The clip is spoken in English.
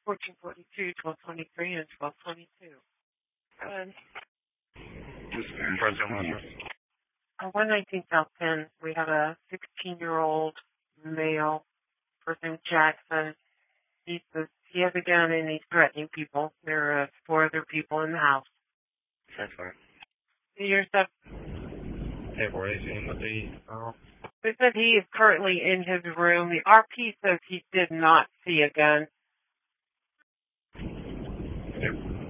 1442, 1223, and 1222. And President Lester. 119 South Penn, we have a 16-year-old male, first name Jackson. He has a gun and he's threatening people. There are 4 other people in the house. That's fine. Your stuff. Hey, where is he? What the? They said he is currently in his room. The RP says he did not see a gun. Yep.